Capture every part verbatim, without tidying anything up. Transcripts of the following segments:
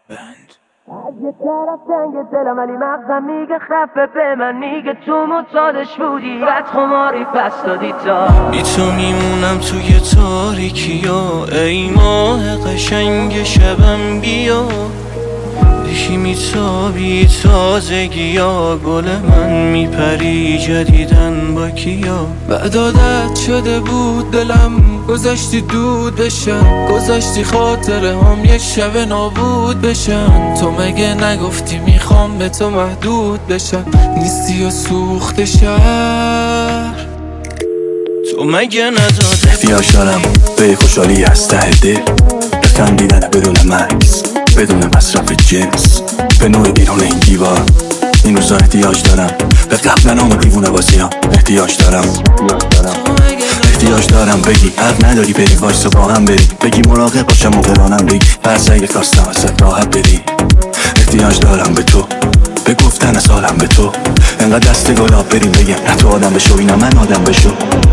بند از یه طرف تنگ دلم ولی مغزم میگه خفه به من میگه تو معتادش بودی بعد خماری پس دادی تا بی تو میمونم توی تاریکیا ای ماه قشنگ شبم بیا یکی میتابی تازگیا گل من میپری جدیدن با کیا بعد عادت شده بود دلم گذاشتی دود بشم گذاشتی خاطره هم یک شب نابود بشن تو مگه نگفتی میخوام به تو محدود بشم نیستی و سوخت شهر تو مگه نداده احتیاج دارم به خوشحالی از ته دل خندیدن بدون مکس بدون مصرف جنس به نوع بیرون این دیوار این روزا احتیاج دارم به قبل نام دیوونه بازیام احتیاج دارم احتیاج دارم بگی حق نداری بری وایسا با هم بری بگی مراقب باشم موقع رانم بگی هر اگه خواستم ازت راحت بدی احتیاج دارم به تو به گفتن از حالم به تو انقدر دست گلاب بریم بگم نه تو آدم بشو اینم من آدم بشو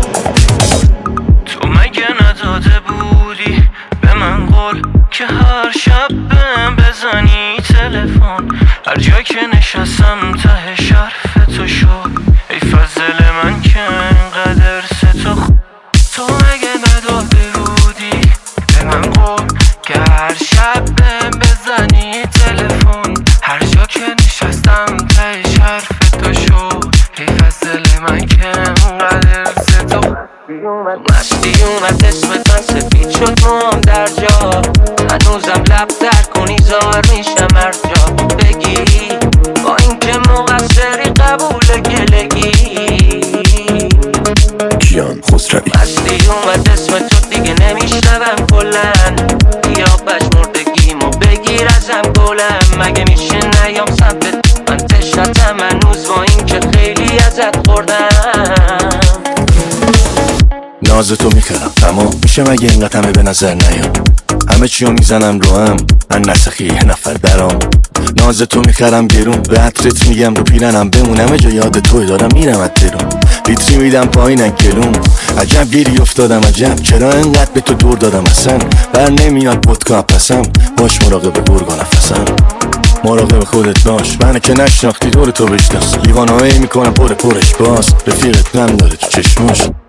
تو مگه نداده بودی به من قول که هر شب بهم بزنی تلفن هر جا که نشستم ته شرف تو شد ای فضل من که انقدر ستو خ... تو مگه نداده بودی به من قول که هر شب بهم بزنی تلفن هر جا که نشستم ته شرف تو شد ای فضل من که انقدر ستو مستی اومد اسمت من سفید شد موام در جا هنوزم لب در کنی زار میشم هر جا بگی با اینکه مقصری قبول گلگی کیان خسروی مستی اومد اسم تو دیگه نمیشنوم کلن یا بش مردگیمو بگیر ازم گلم مگه میشه نیام سمتت من تشنتم هنوز با اینکه خیلی ازت خوردم ناز تو میکردم تمام میشه مگه اینقدر همه به نظر نیام همه چیو میزنم رو هم من نسخی یه نفر درام ناز تو میکردم گرون به عطرت میگم رو پیرنم بمونم جا یاد توی دارم میرم از درون لیتری میدم پایین گلوم عجب گیری افتادم عجب چرا انقدر به تو دور دادم اصلا بر نمیاد ودکا پسم باش مراقب گرگا نفسم مراقب خودت باش منو که نشناختی دور تو بشناس لیوانایی میکنم پر پرش باز رفیقت نم داره تو چشماش